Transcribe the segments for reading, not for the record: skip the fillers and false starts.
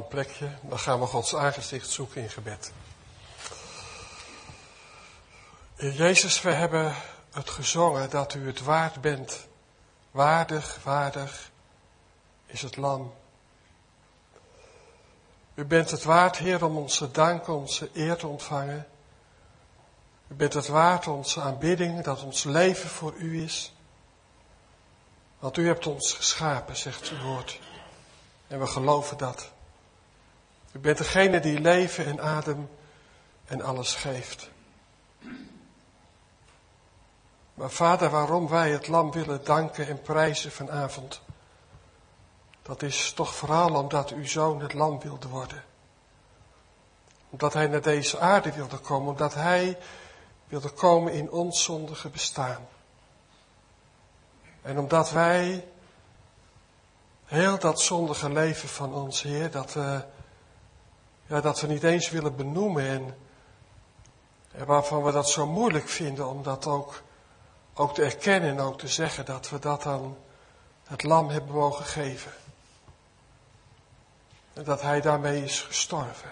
plekje. Dan gaan we Gods aangezicht zoeken in gebed. Heer Jezus, we hebben het gezongen dat u het waard bent. Waardig, waardig is het lam. U bent het waard, Heer, om onze dank, onze eer te ontvangen. U bent het waard, onze aanbidding, dat ons leven voor u is. Want u hebt ons geschapen, zegt uw woord. En we geloven dat. U bent degene die leven en adem en alles geeft. Maar Vader, waarom wij het lam willen danken en prijzen vanavond, dat is toch vooral omdat uw zoon het lam wilde worden. Omdat hij naar deze aarde wilde komen, omdat hij wilde komen in ons zondige bestaan. En omdat wij heel dat zondige leven van ons, Heer, dat we niet eens willen benoemen en waarvan we dat zo moeilijk vinden om dat ook te erkennen en ook te zeggen dat we dat aan het lam hebben mogen geven. En dat hij daarmee is gestorven.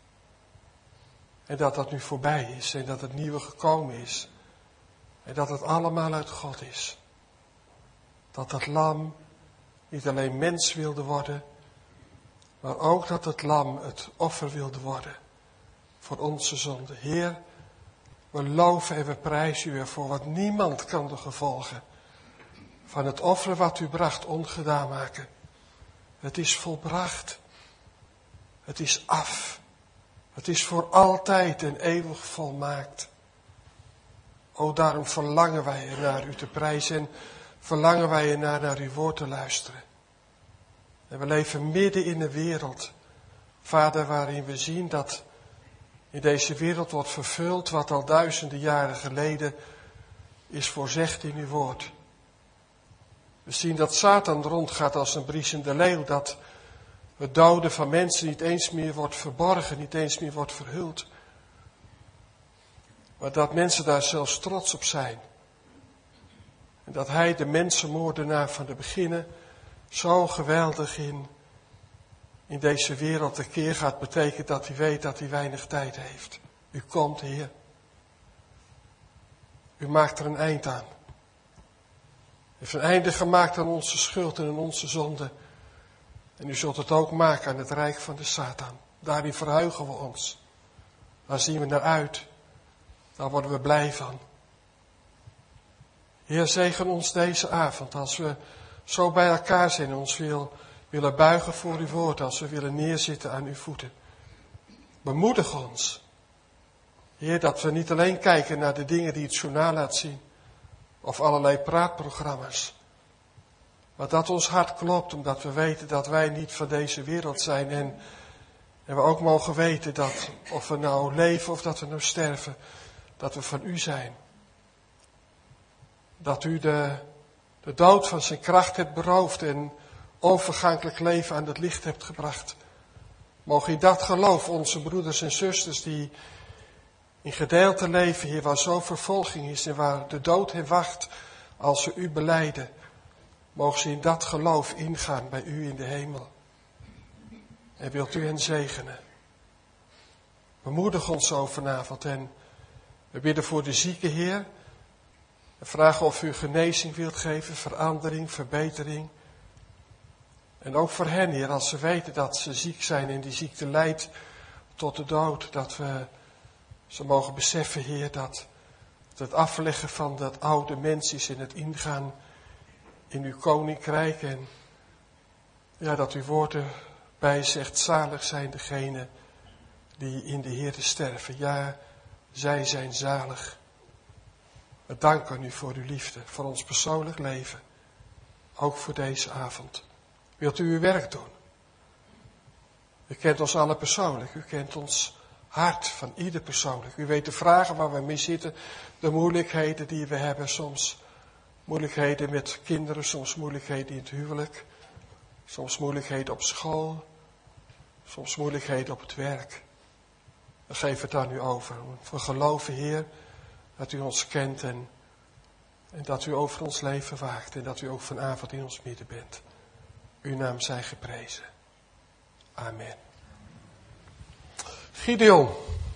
En dat dat nu voorbij is en dat het nieuwe gekomen is. En dat het allemaal uit God is. Dat dat lam niet alleen mens wilde worden, maar ook dat het lam het offer wilde worden voor onze zonde. Heer, we loven en we prijzen u ervoor, want niemand kan de gevolgen van het offer wat u bracht ongedaan maken. Het is volbracht. Het is af. Het is voor altijd en eeuwig volmaakt. O, daarom verlangen wij er naar u te prijzen en verlangen wij er naar uw woord te luisteren. En we leven midden in een wereld, Vader, waarin we zien dat in deze wereld wordt vervuld wat al duizenden jaren geleden is voorzegd in uw woord. We zien dat Satan rondgaat als een briesende leeuw, dat het doden van mensen niet eens meer wordt verborgen, niet eens meer wordt verhuld. Maar dat mensen daar zelfs trots op zijn. En dat hij, de mensenmoordenaar van de beginnen, zo geweldig in deze wereld tekeer gaat, betekent dat hij weet dat hij weinig tijd heeft. U komt, Heer. U maakt er een eind aan. U heeft een einde gemaakt aan onze schuld en aan onze zonde. En u zult het ook maken aan het rijk van de Satan. Daarin verheugen we ons. Daar zien we naar uit. Daar worden we blij van. Heer, zegen ons deze avond als we zo bij elkaar zijn en ons willen buigen voor uw woord, als we willen neerzitten aan uw voeten. Bemoedig ons. Heer, dat we niet alleen kijken naar de dingen die het journaal laat zien, of allerlei praatprogramma's. Maar dat ons hart klopt, omdat we weten dat wij niet van deze wereld zijn. En we ook mogen weten dat, of we nou leven of dat we nou sterven, dat we van u zijn. Dat u de dood van zijn kracht hebt beroofd en onvergankelijk leven aan het licht hebt gebracht. Mogen in dat geloof onze broeders en zusters die in gedeelte leven, Heer, waar zo vervolging is en waar de dood hen wacht als ze u belijden, mogen ze in dat geloof ingaan bij u in de hemel. En wilt u hen zegenen. Bemoedig ons zo vanavond en we bidden voor de zieke, Heer. We vragen of u genezing wilt geven, verandering, verbetering. En ook voor hen, Heer, als ze weten dat ze ziek zijn en die ziekte leidt tot de dood. Dat we ze mogen beseffen, Heer, dat het afleggen van dat oude mens is en het ingaan in uw koninkrijk. En ja, dat uw woord erbij zegt, zalig zijn degenen die in de Heer sterven. Ja, zij zijn zalig. We danken u voor uw liefde, voor ons persoonlijk leven. Ook voor deze avond. Wilt u uw werk doen? U kent ons alle persoonlijk. U kent ons hart van ieder persoonlijk. U weet de vragen waar we mee zitten. De moeilijkheden die we hebben. Soms moeilijkheden met kinderen. Soms moeilijkheden in het huwelijk. Soms moeilijkheden op school. Soms moeilijkheden op het werk. We geven het aan u over. We geloven, Heer, dat u ons kent en dat u over ons leven waakt. En dat u ook vanavond in ons midden bent. Uw naam zij geprezen. Amen. Gideon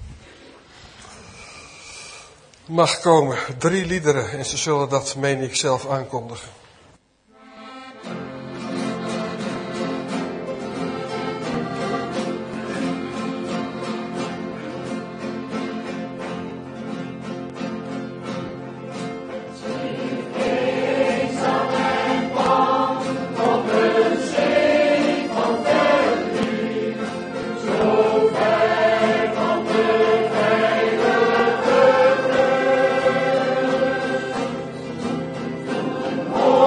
mag komen. 3 liederen en ze zullen dat, meen ik, zelf aankondigen. Oh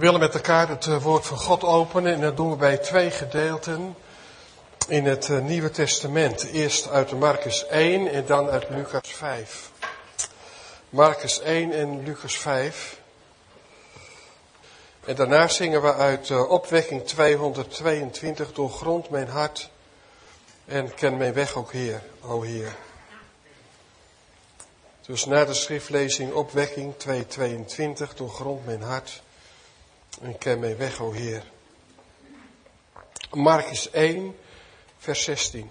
willen met elkaar het woord van God openen en dat doen we bij 2 gedeelten in het Nieuwe Testament. Eerst uit Marcus 1 en dan uit Lucas 5. Marcus 1 en Lucas 5. En daarna zingen we uit opwekking 222, doorgrond mijn hart en ken mijn weg ook Heer, o Heer. Dus na de schriftlezing opwekking 222, doorgrond mijn hart en ken mijn weg, o Heer. Marcus 1, vers 16.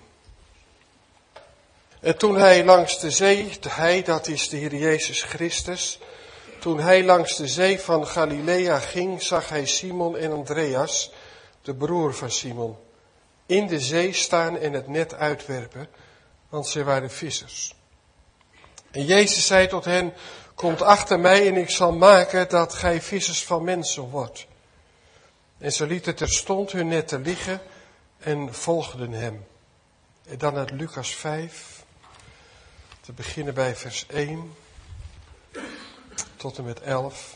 En toen hij langs de zee, hij, dat is de Heer Jezus Christus, toen hij langs de zee van Galilea ging, zag hij Simon en Andreas, de broer van Simon, in de zee staan en het net uitwerpen, want zij waren vissers. En Jezus zei tot hen, komt achter mij en ik zal maken dat gij vissers van mensen wordt. En ze lieten terstond hun netten liggen en volgden hem. En dan uit Lucas 5, te beginnen bij vers 1 tot en met 11.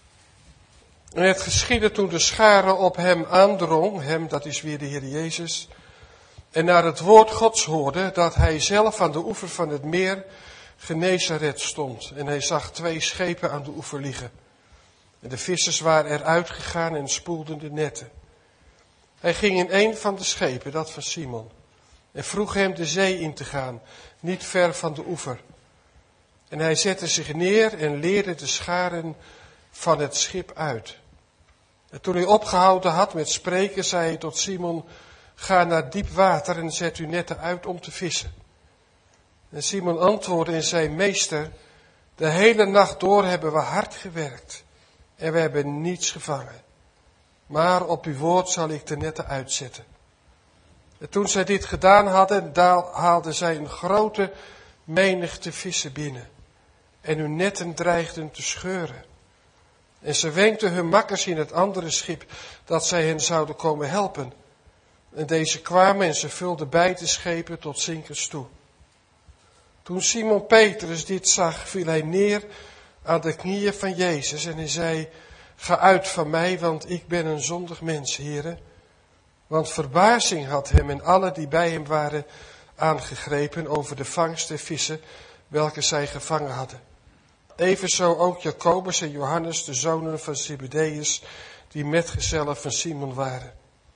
En het geschiedde toen de schare op hem aandrong, hem, dat is weer de Heer Jezus, en naar het woord Gods hoorde, dat hij zelf aan de oever van het meer Genesaret stond. En hij zag 2 schepen aan de oever liggen. En de vissers waren eruit gegaan en spoelden de netten. Hij ging in een van de schepen, dat van Simon, en vroeg hem de zee in te gaan, niet ver van de oever. En hij zette zich neer en leerde de scharen van het schip uit. En toen hij opgehouden had met spreken, zei hij tot Simon, ga naar diep water en zet uw netten uit om te vissen. En Simon antwoordde en zei, meester, de hele nacht door hebben we hard gewerkt en we hebben niets gevangen. Maar op uw woord zal ik de netten uitzetten. En toen zij dit gedaan hadden, haalden zij een grote menigte vissen binnen. En hun netten dreigden te scheuren. En ze wenkten hun makkers in het andere schip dat zij hen zouden komen helpen. En deze kwamen en ze vulden beide schepen tot zinkens toe. Toen Simon Petrus dit zag, viel hij neer aan de knieën van Jezus en hij zei, ga uit van mij, want ik ben een zondig mens, Heere. Want verbazing had hem en alle die bij hem waren aangegrepen over de vangst der vissen, welke zij gevangen hadden. Evenzo ook Jacobus en Johannes, de zonen van Zebedeus, die metgezellen van Simon waren.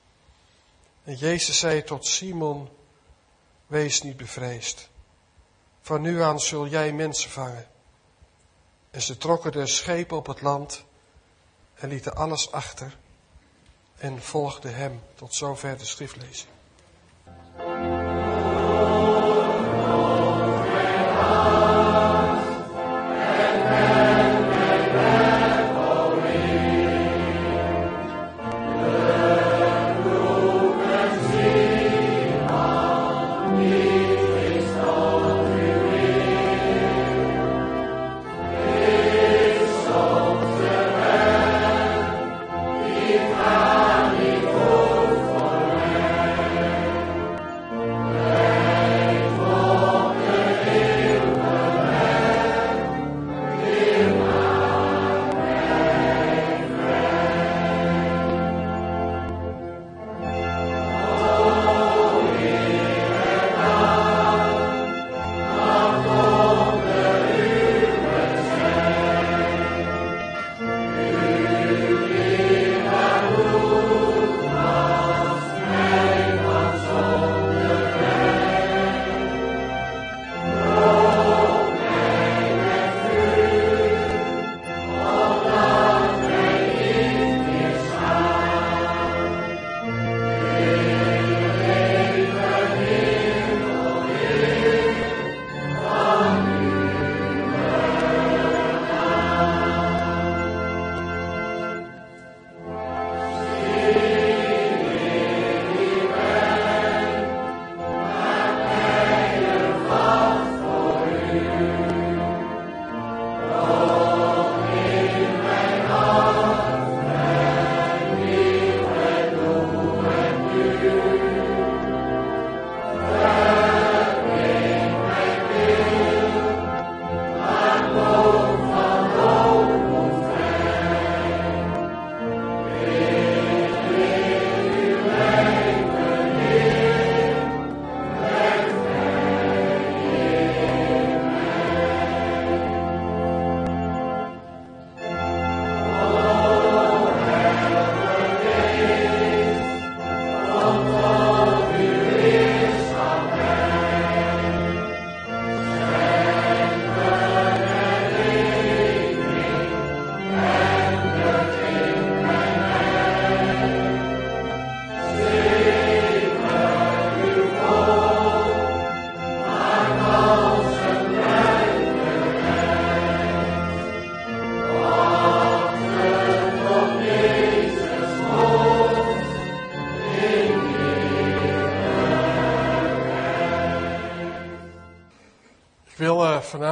En Jezus zei tot Simon, wees niet bevreesd. Van nu aan zul jij mensen vangen. En ze trokken de schepen op het land en lieten alles achter en volgden hem. Tot zover de schriftlezing.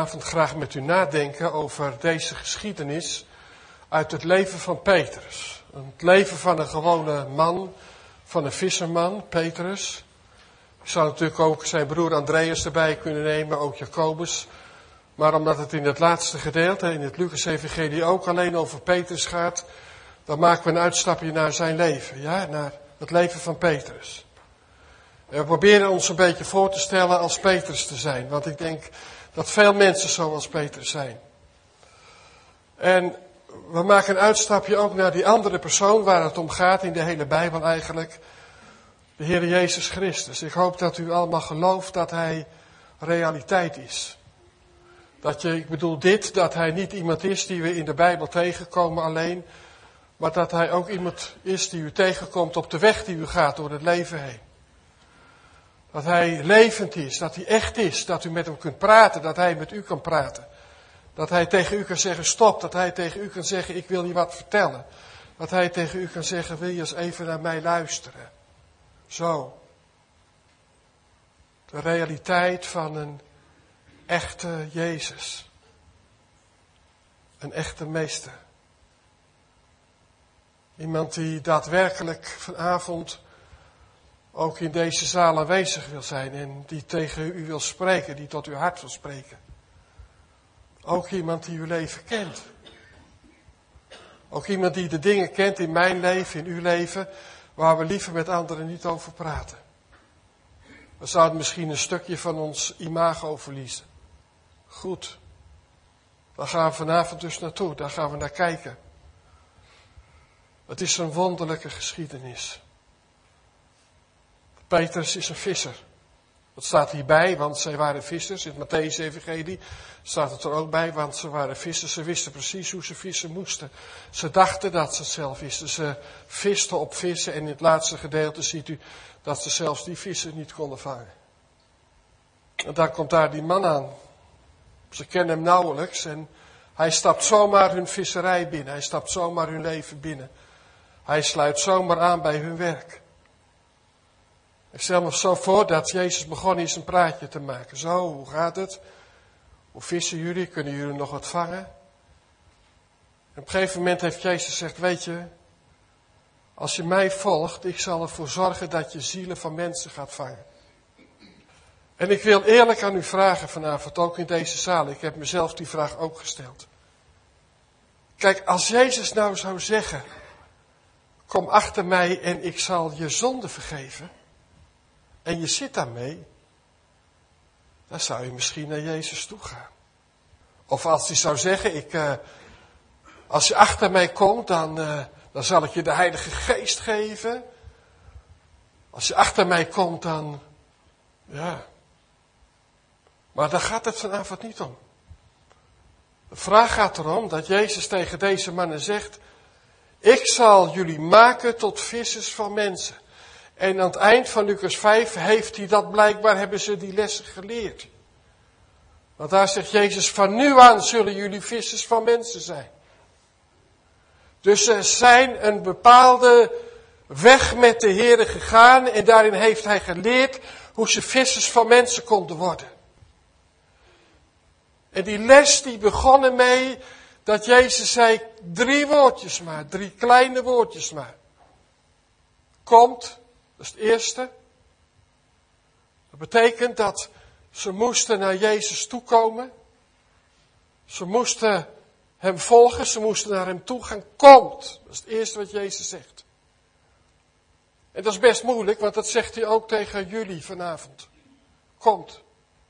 vanavond graag met u nadenken over deze geschiedenis uit het leven van Petrus. Het leven van een gewone man, van een visserman, Petrus. Ik zou natuurlijk ook zijn broer Andreas erbij kunnen nemen, ook Jacobus. Maar omdat het in het laatste gedeelte, in het Lucas-evangelie, ook alleen over Petrus gaat, dan maken we een uitstapje naar zijn leven, ja, naar het leven van Petrus. En we proberen ons een beetje voor te stellen als Petrus te zijn, want ik denk dat veel mensen zoals Petrus zijn. En we maken een uitstapje ook naar die andere persoon waar het om gaat in de hele Bijbel eigenlijk, de Heer Jezus Christus. Ik hoop dat u allemaal gelooft dat Hij realiteit is. Ik bedoel dat Hij niet iemand is die we in de Bijbel tegenkomen alleen, maar dat Hij ook iemand is die u tegenkomt op de weg die u gaat door het leven heen. Dat Hij levend is, dat Hij echt is, dat u met Hem kunt praten, dat Hij met u kan praten. Dat Hij tegen u kan zeggen stop, dat Hij tegen u kan zeggen ik wil je wat vertellen. Dat Hij tegen u kan zeggen wil je eens even naar mij luisteren. Zo. De realiteit van een echte Jezus. Een echte meester. Iemand die daadwerkelijk vanavond ook in deze zaal aanwezig wil zijn en die tegen u wil spreken, die tot uw hart wil spreken. Ook iemand die uw leven kent. Ook iemand die de dingen kent in mijn leven, in uw leven, waar we liever met anderen niet over praten. We zouden misschien een stukje van ons imago verliezen. Goed. Daar gaan we vanavond dus naartoe, daar gaan we naar kijken. Het is een wonderlijke geschiedenis. Petrus is een visser. Dat staat hierbij, want zij waren vissers. In het Mattheüs-evangelie staat het er ook bij, want ze waren vissers. Ze wisten precies hoe ze vissen moesten. Ze dachten dat ze het zelf wisten. Ze visten op vissen en in het laatste gedeelte ziet u dat ze zelfs die vissen niet konden vangen. En dan komt daar die man aan. Ze kennen hem nauwelijks en hij stapt zomaar hun visserij binnen. Hij stapt zomaar hun leven binnen. Hij sluit zomaar aan bij hun werk. Ik stel me zo voor dat Jezus begonnen is een praatje te maken. Zo, hoe gaat het? Hoe vissen jullie? Kunnen jullie nog wat vangen? En op een gegeven moment heeft Jezus gezegd, weet je, als je mij volgt, ik zal ervoor zorgen dat je zielen van mensen gaat vangen. En ik wil eerlijk aan u vragen vanavond, ook in deze zaal. Ik heb mezelf die vraag ook gesteld. Kijk, als Jezus nou zou zeggen, kom achter mij en ik zal je zonde vergeven. En je zit daarmee, dan zou je misschien naar Jezus toe gaan. Of als hij zou zeggen, als je achter mij komt, dan zal ik je de Heilige Geest geven. Als je achter mij komt, dan, ja. Maar daar gaat het vanavond niet om. De vraag gaat erom dat Jezus tegen deze mannen zegt, ik zal jullie maken tot vissers van mensen. En aan het eind van Lucas 5 heeft hij dat blijkbaar, hebben ze die lessen geleerd. Want daar zegt Jezus, van nu aan zullen jullie vissers van mensen zijn. Dus ze zijn een bepaalde weg met de Heere gegaan en daarin heeft hij geleerd hoe ze vissers van mensen konden worden. En die les die begonnen mee dat Jezus zei, 3 woordjes maar, 3 kleine woordjes maar. Komt, dat is het eerste. Dat betekent dat ze moesten naar Jezus toekomen. Ze moesten hem volgen, ze moesten naar hem toe gaan. Komt, dat is het eerste wat Jezus zegt. En dat is best moeilijk, want dat zegt hij ook tegen jullie vanavond. Komt.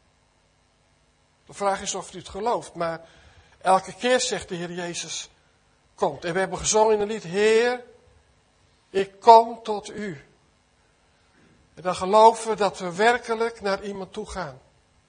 De vraag is of u het gelooft, maar elke keer zegt de Heer Jezus, komt. En we hebben gezongen in een lied, Heer, ik kom tot u. En dan geloven we dat we werkelijk naar iemand toe gaan.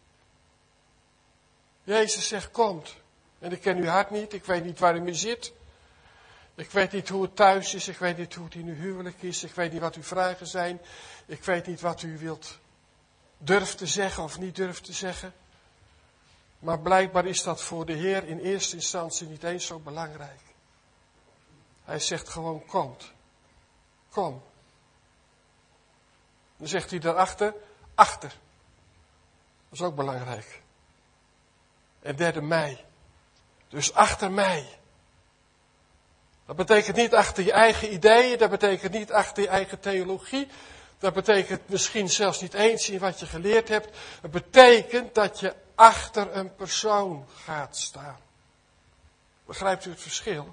Jezus zegt, komt. En ik ken uw hart niet, ik weet niet waar u mee zit. Ik weet niet hoe het thuis is, ik weet niet hoe het in uw huwelijk is. Ik weet niet wat uw vragen zijn. Ik weet niet wat u wilt durft te zeggen of niet durft te zeggen. Maar blijkbaar is dat voor de Heer in eerste instantie niet eens zo belangrijk. Hij zegt gewoon, komt. Kom. Dan zegt hij daarachter, achter. Dat is ook belangrijk. En derde mij. Dus achter mij. Dat betekent niet achter je eigen ideeën, dat betekent niet achter je eigen theologie. Dat betekent misschien zelfs niet eens in wat je geleerd hebt. Het betekent dat je achter een persoon gaat staan. Begrijpt u het verschil?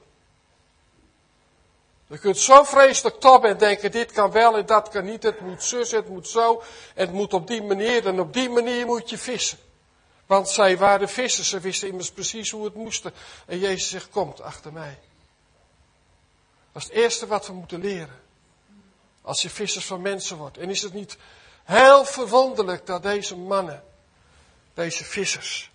Je kunt zo vreselijk tobben en denken, dit kan wel en dat kan niet, het moet zus, het moet zo, en het moet op die manier, en op die manier moet je vissen. Want zij waren vissers, ze wisten immers precies hoe het moest. En Jezus zegt, komt achter mij. Dat is het eerste wat we moeten leren. Als je vissers van mensen wordt. En is het niet heel verwonderlijk dat deze mannen, deze vissers,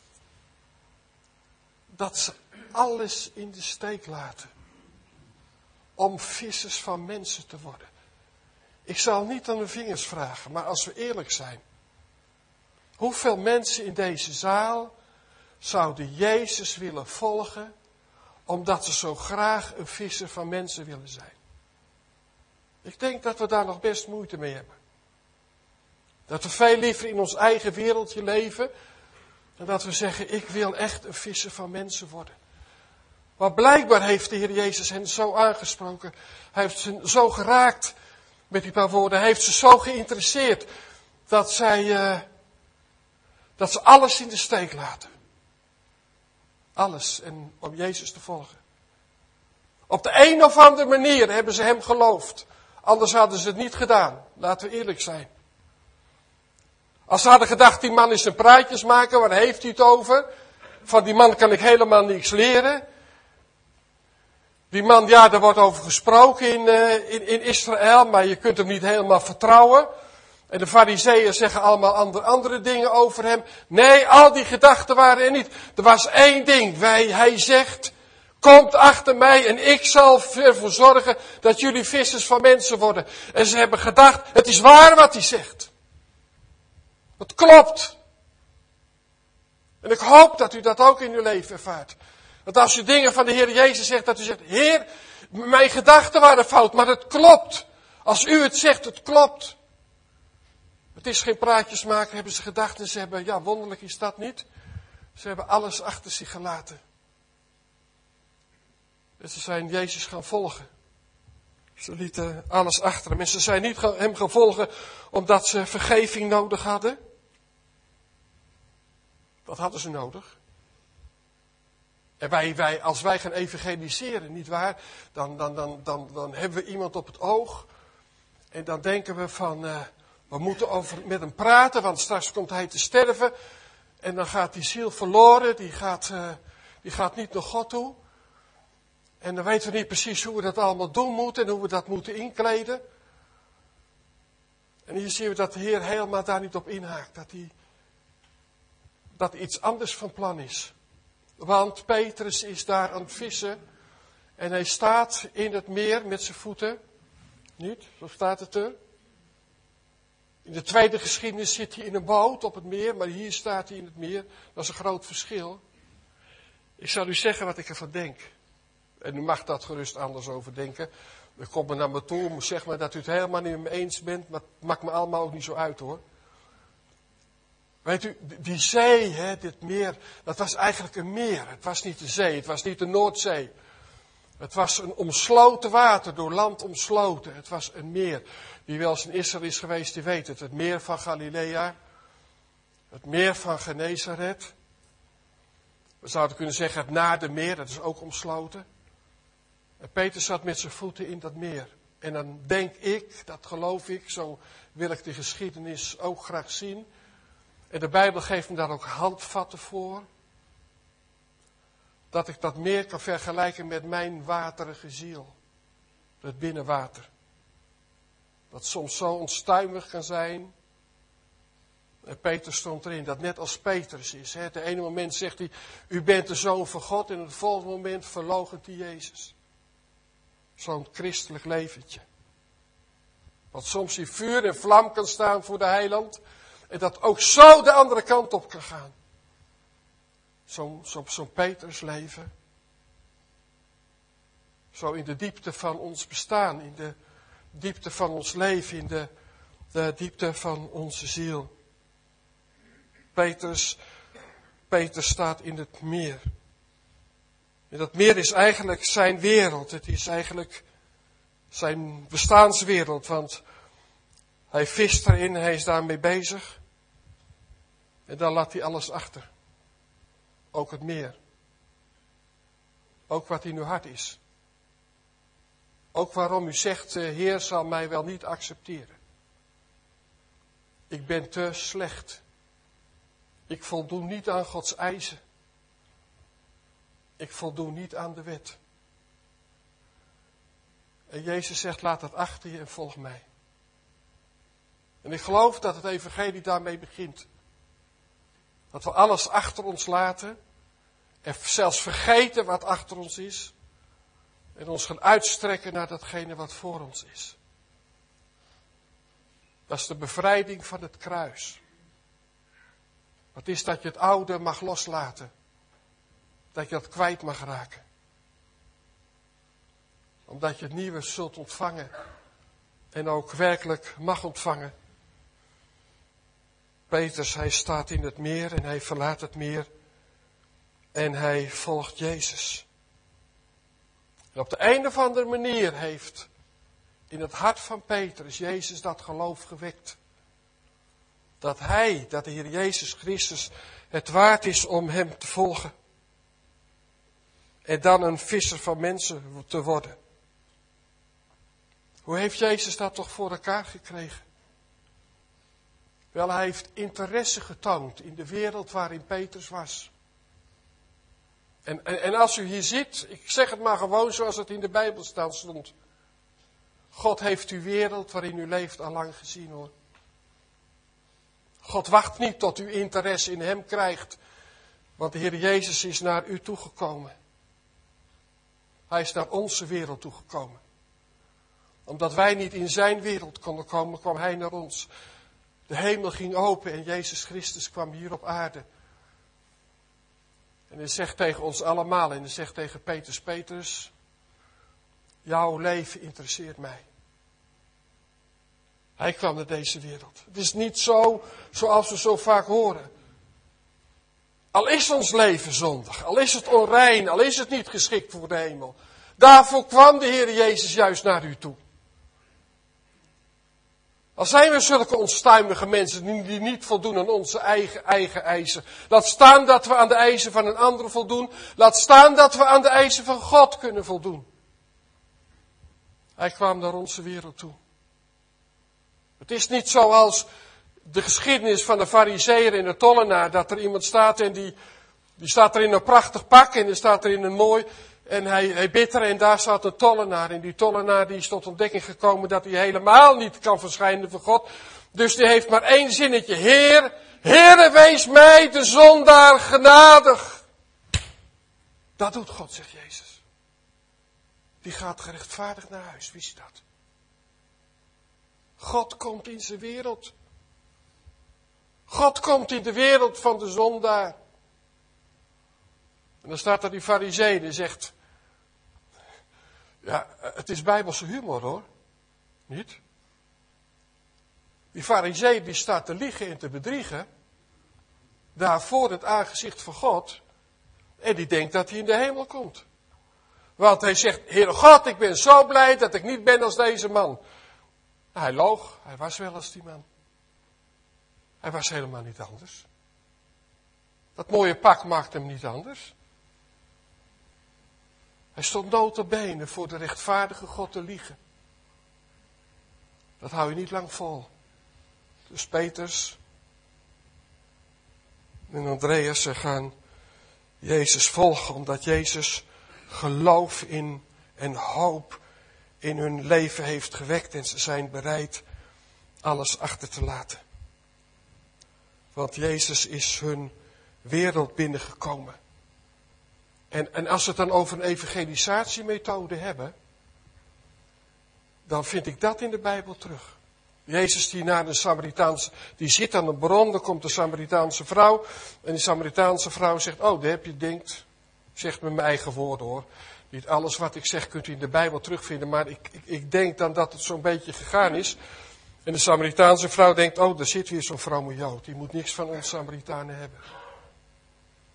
dat ze alles in de steek laten. Om vissers van mensen te worden. Ik zal niet aan de vingers vragen, maar als we eerlijk zijn. Hoeveel mensen in deze zaal zouden Jezus willen volgen, omdat ze zo graag een visser van mensen willen zijn? Ik denk dat we daar nog best moeite mee hebben. Dat we veel liever in ons eigen wereldje leven, dan dat we zeggen, ik wil echt een visser van mensen worden. Maar blijkbaar heeft de Heer Jezus hen zo aangesproken. Hij heeft ze zo geraakt met die paar woorden. Hij heeft ze zo geïnteresseerd dat ze alles in de steek laten. Alles. En om Jezus te volgen. Op de een of andere manier hebben ze hem geloofd. Anders hadden ze het niet gedaan. Laten we eerlijk zijn. Als ze hadden gedacht, die man is een praatjes maken, waar heeft hij het over? Van die man kan ik helemaal niks leren. Die man, ja, daar wordt over gesproken in Israël, maar je kunt hem niet helemaal vertrouwen. En de farizeeën zeggen allemaal andere dingen over hem. Nee, al die gedachten waren er niet. Er was één ding. Hij zegt, komt achter mij en ik zal ervoor zorgen dat jullie vissers van mensen worden. En ze hebben gedacht, het is waar wat hij zegt. Het klopt. En ik hoop dat u dat ook in uw leven ervaart. Dat als u dingen van de Heer Jezus zegt, dat u zegt, Heer, mijn gedachten waren fout, maar het klopt. Als u het zegt, het klopt. Het is geen praatjes maken, hebben ze gedacht. En ze hebben, ja, wonderlijk is dat niet. Ze hebben alles achter zich gelaten. En ze zijn Jezus gaan volgen. Ze lieten alles achter hem. En ze zijn niet hem gaan volgen omdat ze vergeving nodig hadden. Dat hadden ze nodig. En als wij gaan evangeliseren, nietwaar, dan hebben we iemand op het oog. En dan denken we van, we moeten met hem praten, want straks komt hij te sterven. En dan gaat die ziel verloren, die gaat niet naar God toe. En dan weten we niet precies hoe we dat allemaal doen moeten en hoe we dat moeten inkleden. En hier zien we dat de Heer helemaal daar niet op inhaakt, dat iets anders van plan is. Want Petrus is daar aan het vissen en hij staat in het meer met zijn voeten. Niet? Zo staat het er. In de tweede geschiedenis zit hij in een boot op het meer, maar hier staat hij in het meer. Dat is een groot verschil. Ik zal u zeggen wat ik ervan denk. En u mag dat gerust anders over denken. U komt maar naar me toe, zeg maar dat u het helemaal niet met me eens bent, maar het maakt me allemaal ook niet zo uit hoor. Weet u, die zee, dit meer, dat was eigenlijk een meer. Het was niet de zee, het was niet de Noordzee. Het was een omsloten water, door land omsloten. Het was een meer. Wie wel eens in Israël is geweest, die weet het. Het meer van Galilea. Het meer van Genesaret. We zouden kunnen zeggen het Naardermeer, dat is ook omsloten. En Peter zat met zijn voeten in dat meer. En dan denk ik, dat geloof ik, zo wil ik de geschiedenis ook graag zien. En de Bijbel geeft me daar ook handvatten voor. Dat ik dat meer kan vergelijken met mijn waterige ziel. Het binnenwater. Dat soms zo onstuimig kan zijn. En Peter stond erin, dat net als Petrus is. Het ene moment zegt hij, u bent de Zoon van God. En in het volgende moment verloochent hij Jezus. Zo'n christelijk leventje. Wat soms in vuur en vlam kan staan voor de heiland. En dat ook zo de andere kant op kan gaan. Zo'n Peters leven. Zo in de diepte van ons bestaan. In de diepte van ons leven. In de diepte van onze ziel. Petrus Peter staat in het meer. En dat meer is eigenlijk zijn wereld. Het is eigenlijk zijn bestaanswereld. Want hij vist erin, hij is daarmee bezig. En dan laat hij alles achter. Ook het meer. Ook wat in uw hart is. Ook waarom u zegt, Heer zal mij wel niet accepteren. Ik ben te slecht. Ik voldoen niet aan Gods eisen. Ik voldoen niet aan de wet. En Jezus zegt, laat dat achter je en volg mij. En ik geloof dat het evangelie daarmee begint. Dat we alles achter ons laten. En zelfs vergeten wat achter ons is. En ons gaan uitstrekken naar datgene wat voor ons is. Dat is de bevrijding van het kruis. Het is dat je het oude mag loslaten. Dat je dat kwijt mag raken. Omdat je het nieuwe zult ontvangen. En ook werkelijk mag ontvangen. Petrus, hij staat in het meer en hij verlaat het meer. En hij volgt Jezus. En op de een of andere manier heeft in het hart van Petrus Jezus dat geloof gewekt. Dat de Heer Jezus Christus, het waard is om hem te volgen. En dan een visser van mensen te worden. Hoe heeft Jezus dat toch voor elkaar gekregen? Wel, hij heeft interesse getoond in de wereld waarin Petrus was. En als u hier ziet, ik zeg het maar gewoon zoals het in de Bijbel stond. God heeft uw wereld waarin u leeft al lang gezien hoor. God wacht niet tot u interesse in hem krijgt. Want de Heer Jezus is naar u toegekomen. Hij is naar onze wereld toegekomen. Omdat wij niet in zijn wereld konden komen, kwam hij naar ons. De hemel ging open en Jezus Christus kwam hier op aarde. En hij zegt tegen ons allemaal, en hij zegt tegen Petrus, jouw leven interesseert mij. Hij kwam naar deze wereld. Het is niet zo, zoals we zo vaak horen. Al is ons leven zondig, al is het onrein, al is het niet geschikt voor de hemel. Daarvoor kwam de Heer Jezus juist naar u toe. Al zijn we zulke onstuimige mensen die niet voldoen aan onze eigen eisen. Laat staan dat we aan de eisen van een ander voldoen. Laat staan dat we aan de eisen van God kunnen voldoen. Hij kwam naar onze wereld toe. Het is niet zoals de geschiedenis van de farizeeër en de tollenaar. Dat er iemand staat en die staat er in een prachtig pak en die staat er in een mooi... En hij bidt er en daar staat een tollenaar. En die tollenaar die is tot ontdekking gekomen dat hij helemaal niet kan verschijnen voor God. Dus die heeft maar één zinnetje. Heere, wees mij de zondaar genadig. Dat doet God, zegt Jezus. Die gaat gerechtvaardigd naar huis. Wist je dat? God komt in zijn wereld. God komt in de wereld van de zondaar. En dan staat er die farizee die zegt... Ja, het is bijbelse humor hoor. Niet? Die farizee die staat te liegen en te bedriegen. Daar voor het aangezicht van God. En die denkt dat hij in de hemel komt. Want hij zegt, Heere God, ik ben zo blij dat ik niet ben als deze man. Hij loog, hij was wel als die man. Hij was helemaal niet anders. Dat mooie pak maakte hem niet anders. Hij stond nota bene voor de rechtvaardige God te liegen. Dat hou je niet lang vol. Dus Petrus en Andreas, ze gaan Jezus volgen, omdat Jezus geloof in en hoop in hun leven heeft gewekt. En ze zijn bereid alles achter te laten. Want Jezus is hun wereld binnengekomen. En als we het dan over een evangelisatiemethode hebben, dan vind ik dat in de Bijbel terug. Jezus die naar de Samaritaanse, die zit aan de bron, dan komt de Samaritaanse vrouw. En die Samaritaanse vrouw zegt, oh, daar heb je denkt, zegt met mijn eigen woorden hoor. Niet alles wat ik zeg kunt u in de Bijbel terugvinden, maar ik denk dan dat het zo'n beetje gegaan is. En de Samaritaanse vrouw denkt, oh, daar zit weer zo'n vrome Jood, die moet niks van ons Samaritanen hebben.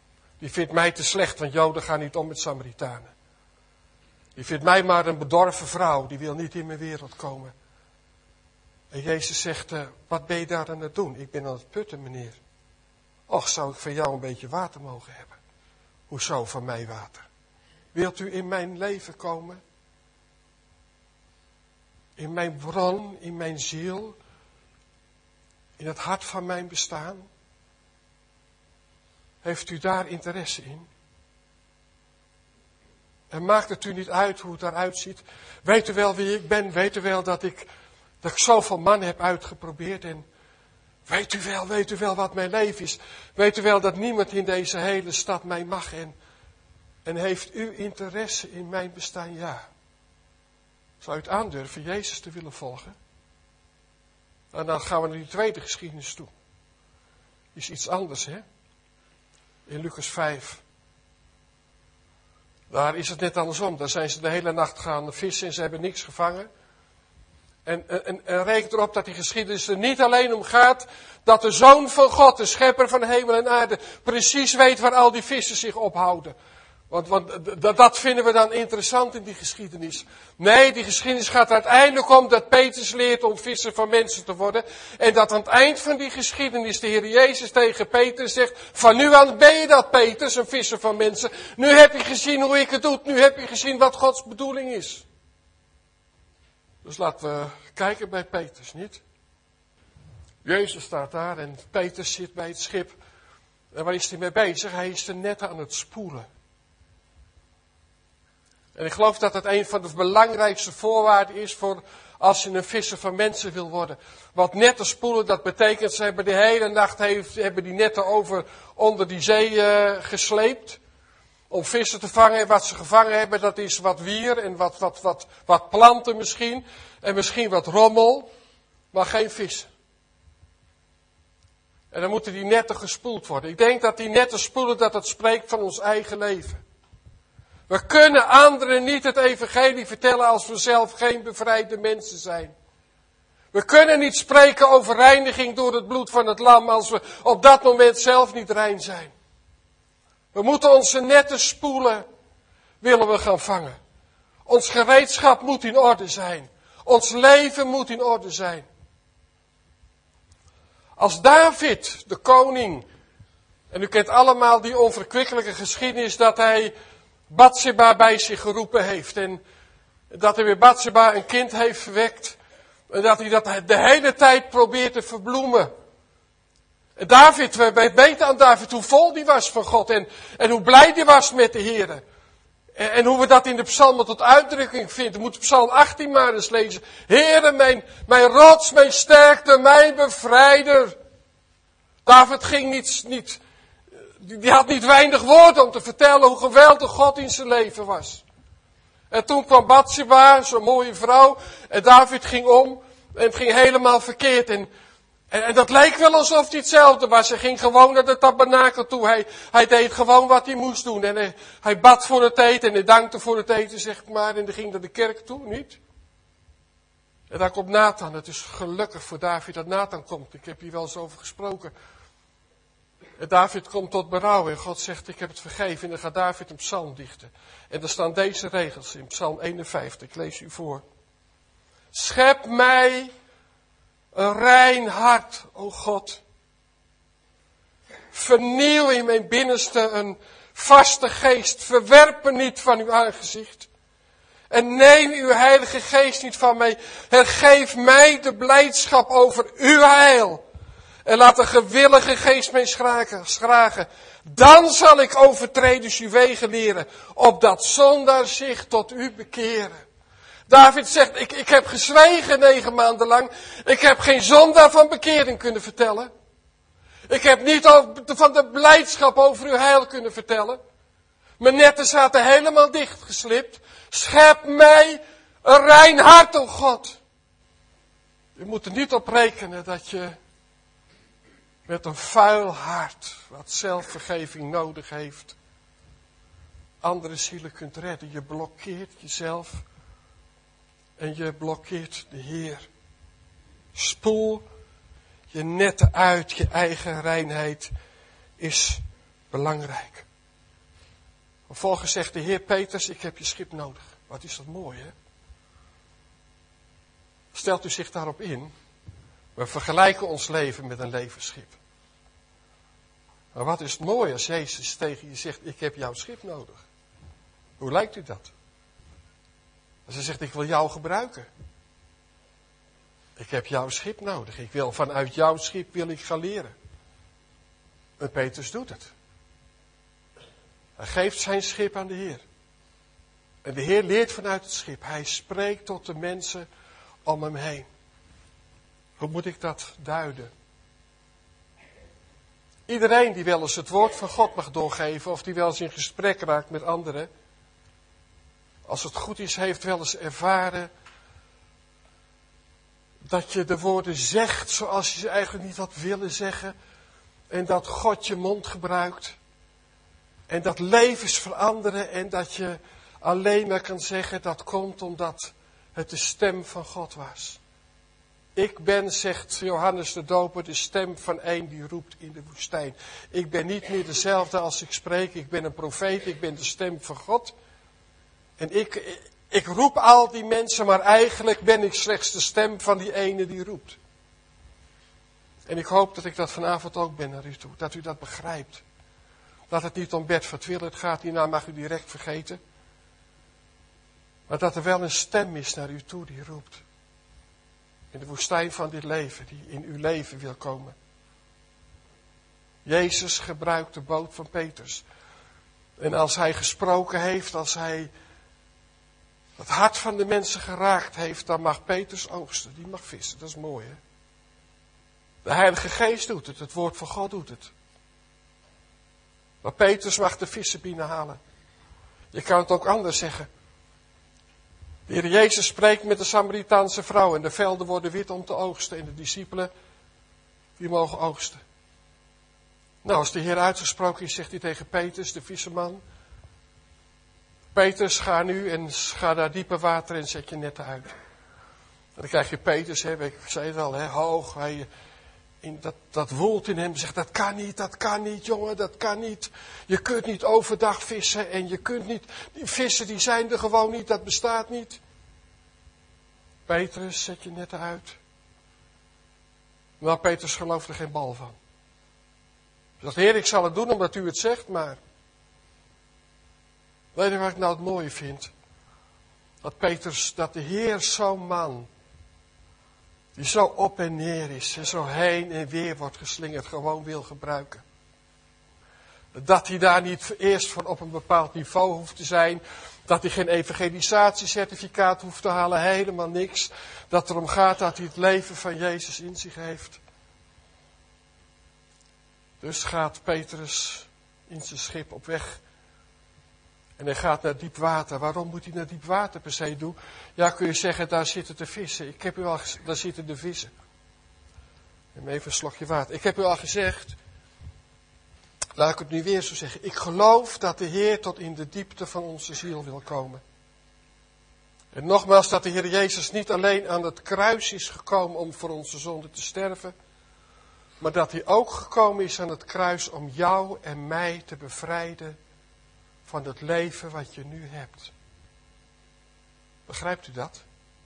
Die vindt mij te slecht, want Joden gaan niet om met Samaritanen. Die vindt mij maar een bedorven vrouw, die wil niet in mijn wereld komen. En Jezus zegt, wat ben je daar aan het doen? Ik ben aan het putten, meneer. Och, zou ik van jou een beetje water mogen hebben? Hoezo van mij water? Wilt u in mijn leven komen? In mijn bron, in mijn ziel? In het hart van mijn bestaan? Heeft u daar interesse in? En maakt het u niet uit hoe het eruit ziet? Weet u wel wie ik ben? Weet u wel dat ik zoveel mannen heb uitgeprobeerd? En weet u wel wat mijn leven is? Weet u wel dat niemand in deze hele stad mij mag? En heeft u interesse in mijn bestaan? Ja. Zou u het aandurven Jezus te willen volgen? En dan gaan we naar die tweede geschiedenis toe. Die is iets anders, hè? In Lucas 5. Daar is het net andersom. Daar zijn ze de hele nacht gaan vissen en ze hebben niks gevangen. En reken erop dat die geschiedenis er niet alleen om gaat dat de Zoon van God, de schepper van hemel en aarde, precies weet waar al die vissen zich ophouden. Want dat vinden we dan interessant in die geschiedenis. Nee, die geschiedenis gaat uiteindelijk om dat Petrus leert om visser van mensen te worden. En dat aan het eind van die geschiedenis de Heer Jezus tegen Petrus zegt, van nu aan ben je dat, Petrus, een visser van mensen. Nu heb je gezien hoe ik het doe. Nu heb je gezien wat Gods bedoeling is. Dus laten we kijken bij Petrus, niet? Jezus staat daar en Petrus zit bij het schip. En waar is hij mee bezig? Hij is de netten aan het spoelen. En ik geloof dat het een van de belangrijkste voorwaarden is voor als je een visser van mensen wil worden. Want netten spoelen, dat betekent ze hebben de hele nacht hebben die netten onder die zee gesleept. Om vissen te vangen. En wat ze gevangen hebben, dat is wat wier en wat planten misschien. En misschien wat rommel. Maar geen vissen. En dan moeten die netten gespoeld worden. Ik denk dat die netten spoelen, dat het spreekt van ons eigen leven. We kunnen anderen niet het evangelie vertellen als we zelf geen bevrijde mensen zijn. We kunnen niet spreken over reiniging door het bloed van het lam als we op dat moment zelf niet rein zijn. We moeten onze netten spoelen, willen we gaan vangen. Ons gereedschap moet in orde zijn. Ons leven moet in orde zijn. Als David, de koning, en u kent allemaal die onverkwikkelijke geschiedenis dat hij Batseba bij zich geroepen heeft. En dat hij weer Batseba een kind heeft verwekt. En dat hij dat de hele tijd probeert te verbloemen. En David, we weten aan David hoe vol die was van God. En hoe blij die was met de Heer. En hoe we dat in de psalmen tot uitdrukking vinden. We moeten psalm 18 maar eens lezen. Heere, mijn rots, mijn sterkte, mijn bevrijder. David ging die had niet weinig woorden om te vertellen hoe geweldig God in zijn leven was. En toen kwam Batseba, zo'n mooie vrouw, en David ging om, en het ging helemaal verkeerd. En dat leek wel alsof hij hetzelfde was. Hij ging gewoon naar de tabernakel toe. Hij deed gewoon wat hij moest doen. En hij bad voor het eten en hij dankte voor het eten, zeg maar. En hij ging naar de kerk toe, niet? En dan komt Nathan. Het is gelukkig voor David dat Nathan komt. Ik heb hier wel eens over gesproken. En David komt tot berouw en God zegt, ik heb het vergeven. En dan gaat David een psalm dichten. En er staan deze regels in psalm 51. Ik lees u voor. Schep mij een rein hart, o God. Vernieuw in mijn binnenste een vaste geest. Verwerp me niet van uw aangezicht. En neem uw heilige geest niet van mij. Hergeef mij de blijdschap over uw heil. En laat de gewillige geest mij schragen. Dan zal ik overtreders uw wegen leren. Opdat zondaars zich tot u bekeren. David zegt, ik heb gezwegen 9 maanden lang. Ik heb geen zondaar van bekering kunnen vertellen. Ik heb niet van de blijdschap over uw heil kunnen vertellen. Mijn netten zaten helemaal dichtgeslipt. Schep mij een rein hart, o God. Je moet er niet op rekenen dat je met een vuil hart, wat zelfvergeving nodig heeft, andere zielen kunt redden. Je blokkeert jezelf en je blokkeert de Heer. Spoel je netten uit, je eigen reinheid is belangrijk. Vervolgens zegt de Heer Petrus, ik heb je schip nodig. Wat is dat mooi, hè? Stelt u zich daarop in. We vergelijken ons leven met een levensschip. Maar wat is het mooi als Jezus tegen je zegt, ik heb jouw schip nodig. Hoe lijkt u dat? Als hij zegt, ik wil jou gebruiken. Ik heb jouw schip nodig. Ik wil vanuit jouw schip wil ik gaan leren. En Petrus doet het. Hij geeft zijn schip aan de Heer. En de Heer leert vanuit het schip. Hij spreekt tot de mensen om hem heen. Hoe moet ik dat duiden? Iedereen die wel eens het woord van God mag doorgeven, of die wel eens in gesprek raakt met anderen, als het goed is, heeft wel eens ervaren dat je de woorden zegt zoals je ze eigenlijk niet had willen zeggen. En dat God je mond gebruikt. En dat levens veranderen en dat je alleen maar kan zeggen dat komt omdat het de stem van God was. Ik ben, zegt Johannes de Doper, de stem van een die roept in de woestijn. Ik ben niet meer dezelfde als ik spreek. Ik ben een profeet, ik ben de stem van God. En ik roep al die mensen, maar eigenlijk ben ik slechts de stem van die ene die roept. En ik hoop dat ik dat vanavond ook ben naar u toe. Dat u dat begrijpt. Dat het niet om Bert Vertwillert gaat, die naam mag u direct vergeten. Maar dat er wel een stem is naar u toe die roept. In de woestijn van dit leven, die in uw leven wil komen. Jezus gebruikt de boot van Petrus. En als hij gesproken heeft, als hij het hart van de mensen geraakt heeft, dan mag Petrus oogsten. Die mag vissen, dat is mooi, hè. De Heilige Geest doet het woord van God doet het. Maar Petrus mag de vissen binnenhalen. Je kan het ook anders zeggen. De Heer Jezus spreekt met de Samaritaanse vrouw en de velden worden wit om te oogsten. En de discipelen, die mogen oogsten. Nou, als de Heer uitgesproken is, zegt hij tegen Petrus, de visserman. Petrus, ga nu en ga naar diepe water en zet je netten uit. En dan krijg je Petrus, hè, ik zei het al, hè, hoog. Dat woelt in hem, zegt dat kan niet jongen, dat kan niet. Je kunt niet overdag vissen en je kunt niet, die vissen die zijn er gewoon niet, dat bestaat niet. Petrus, zet je netten uit. Nou, Petrus gelooft er geen bal van. Hij zegt, Heer, ik zal het doen omdat u het zegt, maar... Weet je wat ik nou het mooie vind? Dat de Heer zo'n man, die zo op en neer is en zo heen en weer wordt geslingerd, gewoon wil gebruiken. Dat hij daar niet eerst voor op een bepaald niveau hoeft te zijn. Dat hij geen evangelisatiecertificaat hoeft te halen, helemaal niks. Dat het erom gaat dat hij het leven van Jezus in zich heeft. Dus gaat Petrus in zijn schip op weg. En hij gaat naar diep water. Waarom moet hij naar diep water per se doen? Ja, kun je zeggen, daar zitten de vissen. Ik heb u al gezegd, daar zitten de vissen. Neem even een slokje water. Ik heb u al gezegd, laat ik het nu weer zo zeggen. Ik geloof dat de Heer tot in de diepte van onze ziel wil komen. En nogmaals, dat de Heer Jezus niet alleen aan het kruis is gekomen om voor onze zonde te sterven. Maar dat hij ook gekomen is aan het kruis om jou en mij te bevrijden van het leven wat je nu hebt. Begrijpt u dat?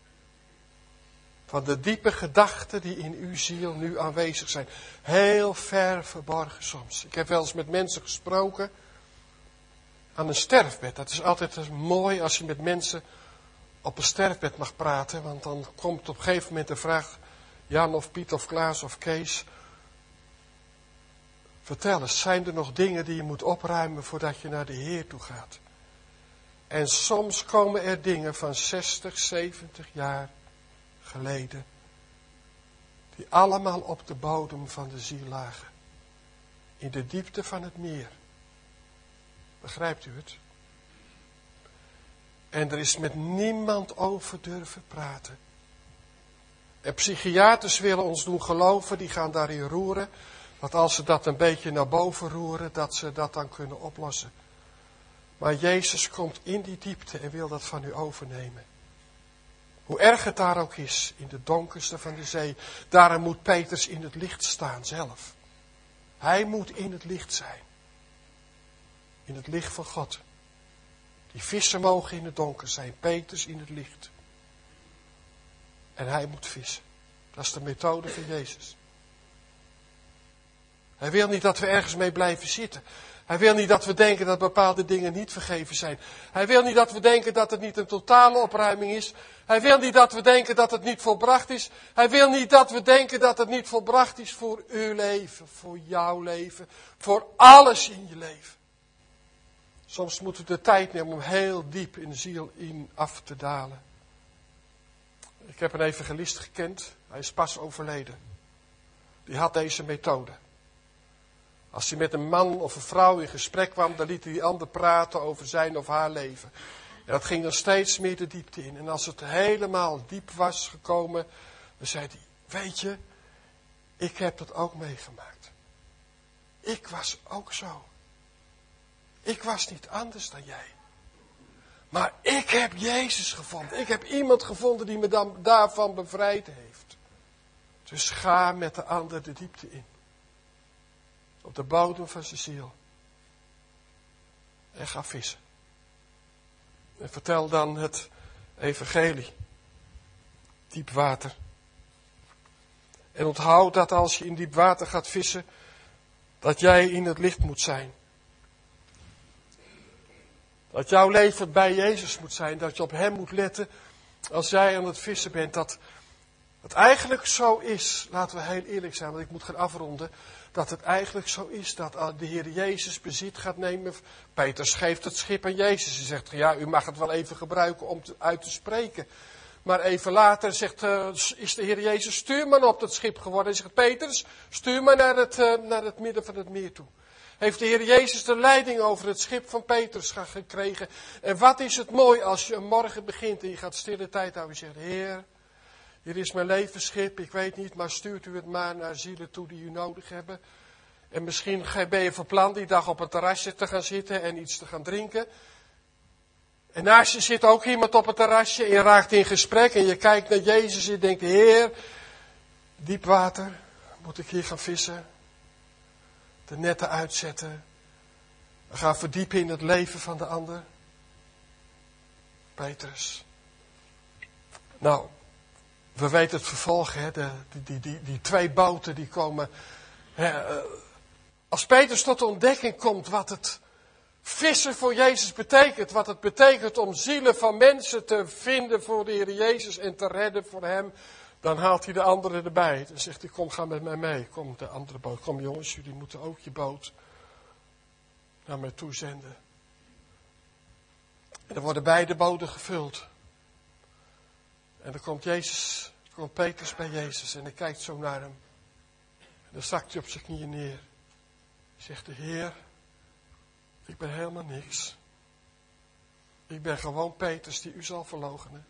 Van de diepe gedachten die in uw ziel nu aanwezig zijn. Heel ver verborgen soms. Ik heb wel eens met mensen gesproken aan een sterfbed. Dat is altijd mooi als je met mensen op een sterfbed mag praten. Want dan komt op een gegeven moment de vraag, Jan of Piet of Klaas of Kees. Vertel eens, zijn er nog dingen die je moet opruimen voordat je naar de Heer toe gaat? En soms komen er dingen van 60, 70 jaar geleden, die allemaal op de bodem van de ziel lagen. In de diepte van het meer. Begrijpt u het? En er is met niemand over durven praten. En psychiaters willen ons doen geloven, die gaan daarin roeren, dat als ze dat een beetje naar boven roeren, dat ze dat dan kunnen oplossen. Maar Jezus komt in die diepte en wil dat van u overnemen. Hoe erg het daar ook is, in de donkerste van de zee. Daarom moet Petrus in het licht staan zelf. Hij moet in het licht zijn. In het licht van God. Die vissen mogen in het donker zijn, Petrus in het licht. En hij moet vissen. Dat is de methode van Jezus. Hij wil niet dat we ergens mee blijven zitten. Hij wil niet dat we denken dat bepaalde dingen niet vergeven zijn. Hij wil niet dat we denken dat het niet een totale opruiming is. Hij wil niet dat we denken dat het niet volbracht is. Hij wil niet dat we denken dat het niet volbracht is voor uw leven, voor jouw leven, voor alles in je leven. Soms moeten we de tijd nemen om heel diep in de ziel in af te dalen. Ik heb een evangelist gekend, hij is pas overleden. Die had deze methode. Als hij met een man of een vrouw in gesprek kwam, dan liet hij die ander praten over zijn of haar leven. En dat ging dan steeds meer de diepte in. En als het helemaal diep was gekomen, dan zei hij, weet je, ik heb dat ook meegemaakt. Ik was ook zo. Ik was niet anders dan jij. Maar ik heb Jezus gevonden. Ik heb iemand gevonden die me dan daarvan bevrijd heeft. Dus ga met de ander de diepte in. Op de bodem van zijn ziel. En ga vissen. En vertel dan het evangelie. Diep water. En onthoud dat als je in diep water gaat vissen, dat jij in het licht moet zijn. Dat jouw leven bij Jezus moet zijn. Dat je op hem moet letten als jij aan het vissen bent. Dat het eigenlijk zo is, laten we heel eerlijk zijn, want ik moet gaan afronden. Dat het eigenlijk zo is dat de Heer Jezus bezit gaat nemen. Petrus geeft het schip aan Jezus. Hij zegt, ja, u mag het wel even gebruiken om uit te spreken. Maar even later is de Heer Jezus stuurman op dat schip geworden. Hij zegt, Petrus, stuur maar naar het midden van het meer toe. Heeft de Heer Jezus de leiding over het schip van Petrus gekregen. En wat is het mooi als je een morgen begint en je gaat stille tijd houden. Je zegt, Heer, hier is mijn levensschip, ik weet niet, maar stuurt u het maar naar zielen toe die u nodig hebben. En misschien ben je van plan die dag op een terrasje te gaan zitten en iets te gaan drinken. En naast je zit ook iemand op het terrasje en je raakt in gesprek en je kijkt naar Jezus en je denkt, Heer, diep water, moet ik hier gaan vissen? De netten uitzetten. We gaan verdiepen in het leven van de ander. Petrus. Nou, we weten het vervolg, hè? Die twee boten die komen. Als Petrus tot de ontdekking komt wat het vissen voor Jezus betekent. Wat het betekent om zielen van mensen te vinden voor de Heer Jezus en te redden voor hem. Dan haalt hij de anderen erbij. Dan zegt hij, kom, ga met mij mee. Kom, de andere boot. Kom jongens, jullie moeten ook je boot naar mij toe zenden. En dan worden beide boten gevuld. En dan komt Petrus bij Jezus en hij kijkt zo naar hem. En dan zakt hij op zijn knieën neer. Zegt de Heer, ik ben helemaal niks. Ik ben gewoon Petrus die u zal verloochenen.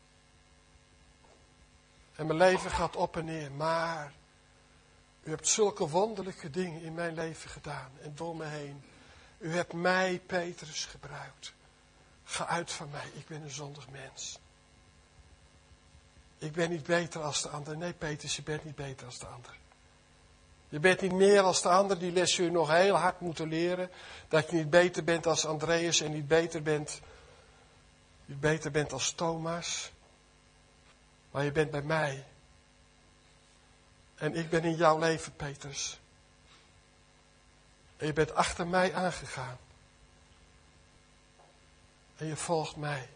En mijn leven gaat op en neer, maar u hebt zulke wonderlijke dingen in mijn leven gedaan en door me heen. U hebt mij, Petrus, gebruikt. Ga uit van mij, ik ben een zondig mens. Ik ben niet beter als de ander. Nee, Petrus, je bent niet beter als de ander. Je bent niet meer als de ander, die les je nog heel hard moeten leren. Dat je niet beter bent als Andreas en niet beter bent als Thomas. Maar je bent bij mij. En ik ben in jouw leven, Petrus. En je bent achter mij aangegaan. En je volgt mij.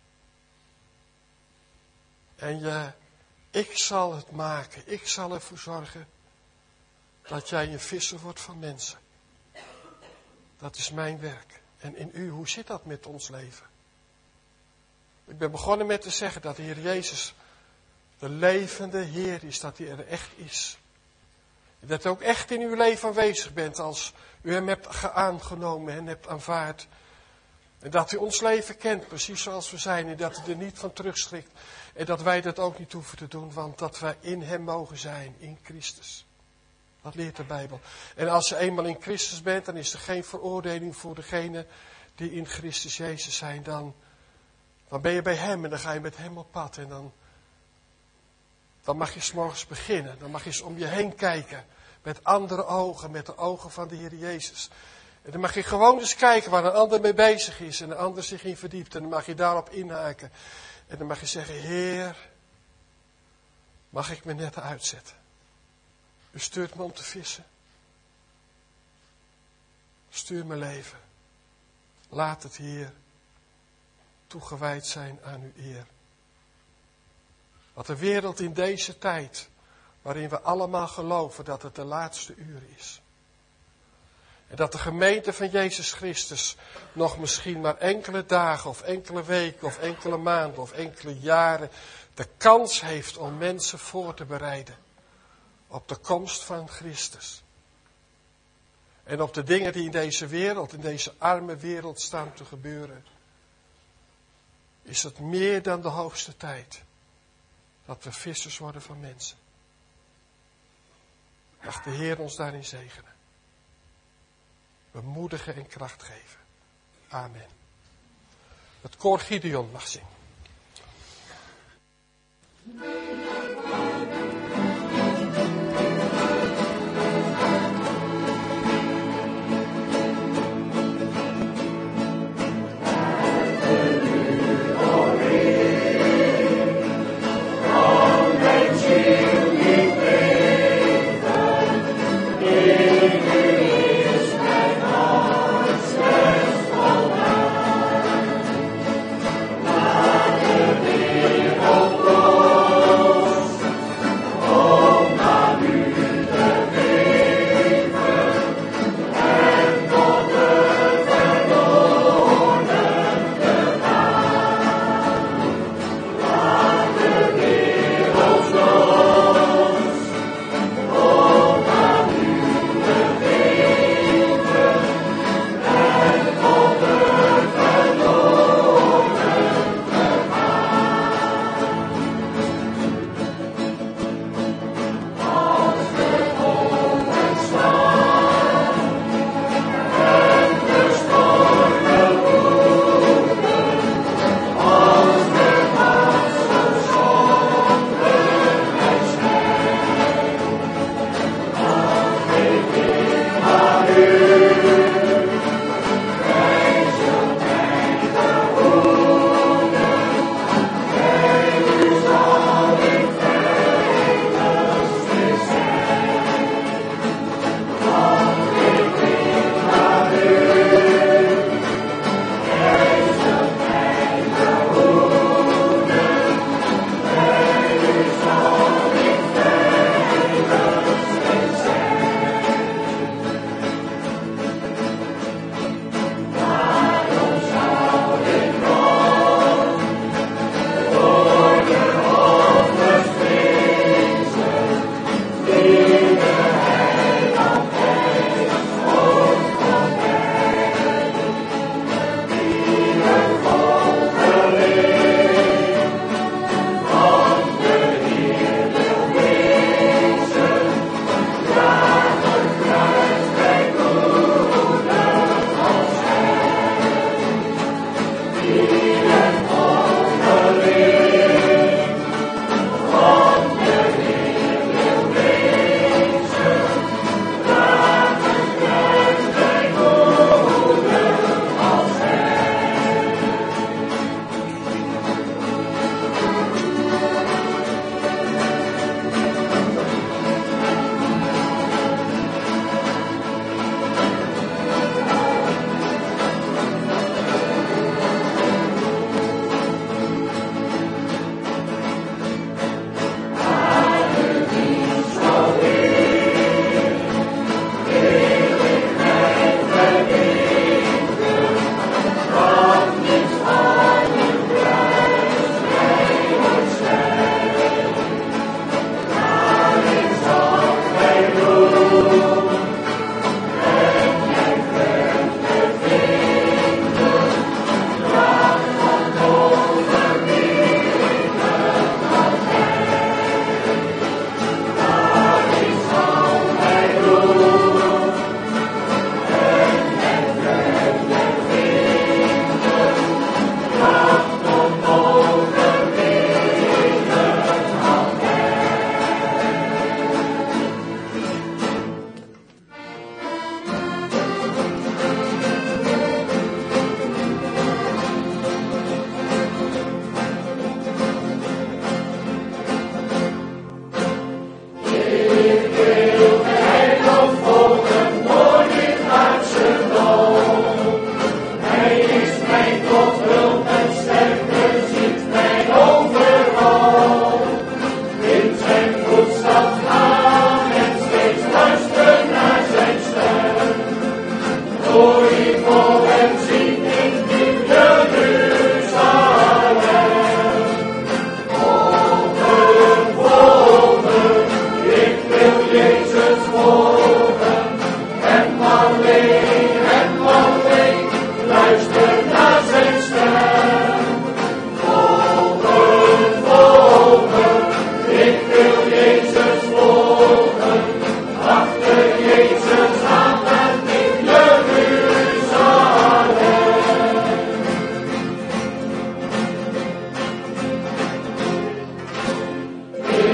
En ik zal het maken. Ik zal ervoor zorgen dat jij een visser wordt van mensen. Dat is mijn werk. En in u, hoe zit dat met ons leven? Ik ben begonnen met te zeggen dat de Heer Jezus de levende Heer is, dat hij er echt is. Dat u ook echt in uw leven aanwezig bent als u hem hebt aangenomen en hebt aanvaard. En dat u ons leven kent, precies zoals we zijn. En dat u er niet van terugschrikt. En dat wij dat ook niet hoeven te doen, want dat wij in hem mogen zijn, in Christus. Dat leert de Bijbel. En als je eenmaal in Christus bent, dan is er geen veroordeling voor degenen die in Christus Jezus zijn. Dan ben je bij hem en dan ga je met hem op pad. En dan mag je 's morgens beginnen. Dan mag je eens om je heen kijken. Met andere ogen, met de ogen van de Heer Jezus. En dan mag je gewoon eens kijken waar een ander mee bezig is en een ander zich in verdiept. En dan mag je daarop inhaken. En dan mag je zeggen, Heer, mag ik me net uitzetten? U stuurt me om te vissen. Stuur mijn leven. Laat het, Heer, toegewijd zijn aan uw eer. Wat de wereld in deze tijd, waarin we allemaal geloven dat het de laatste uur is. En dat de gemeente van Jezus Christus nog misschien maar enkele dagen of enkele weken of enkele maanden of enkele jaren de kans heeft om mensen voor te bereiden op de komst van Christus. En op de dingen die in deze wereld, in deze arme wereld staan te gebeuren, is het meer dan de hoogste tijd dat we vissers worden van mensen. Mag de Heer ons daarin zegenen. Bemoedigen en kracht geven. Amen. Het koor Gideon mag zingen.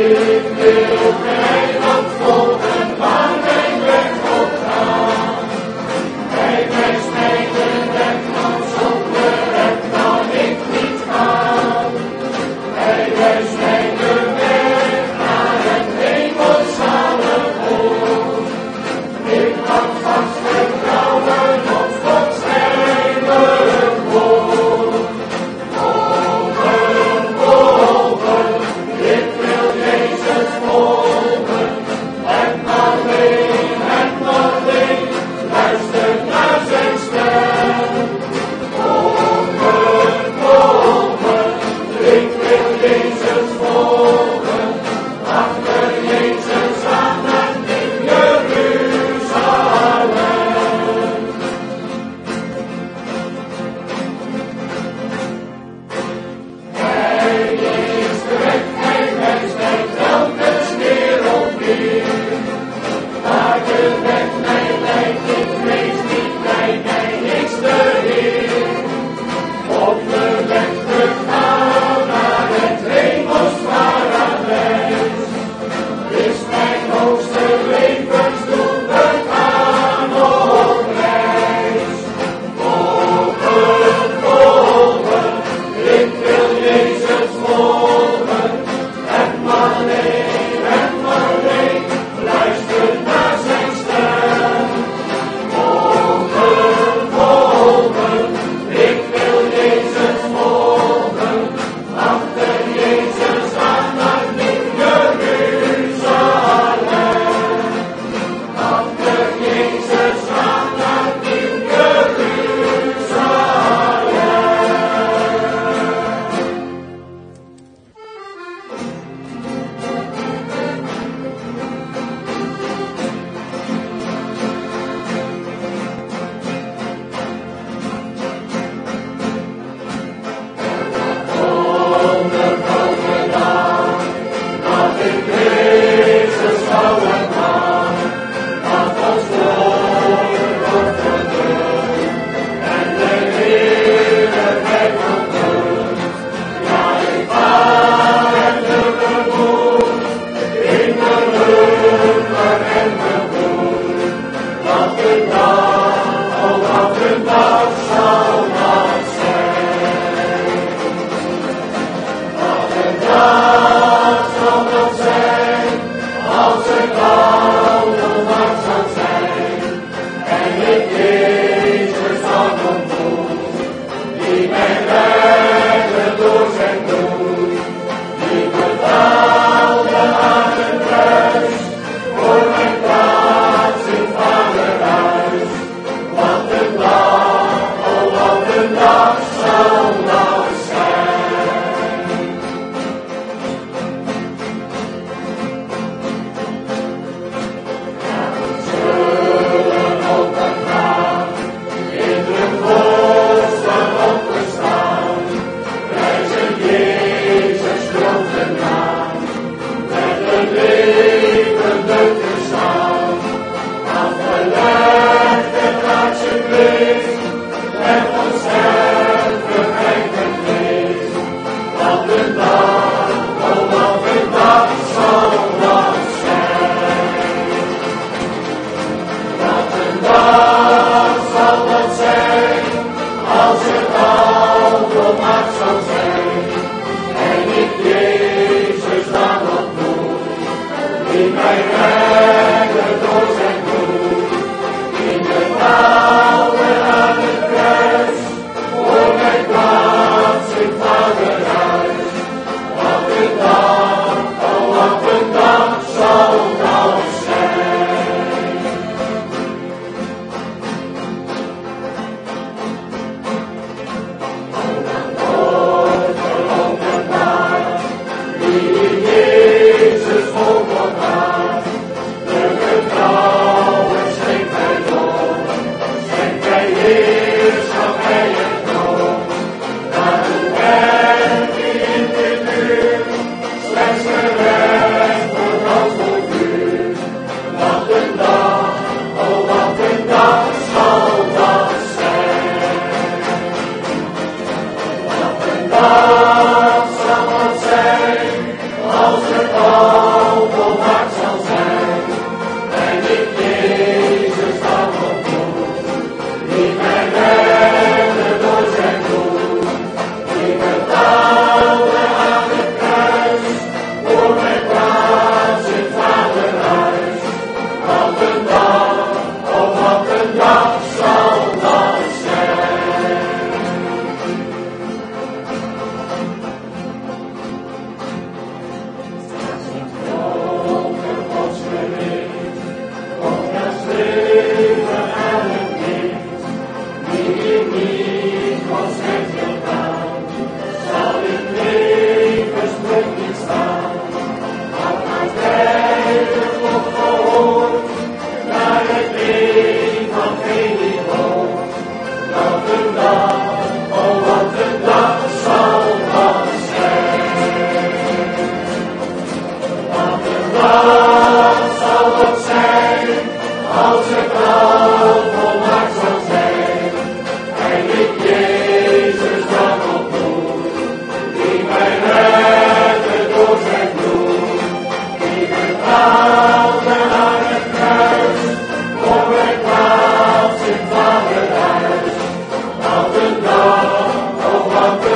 Als het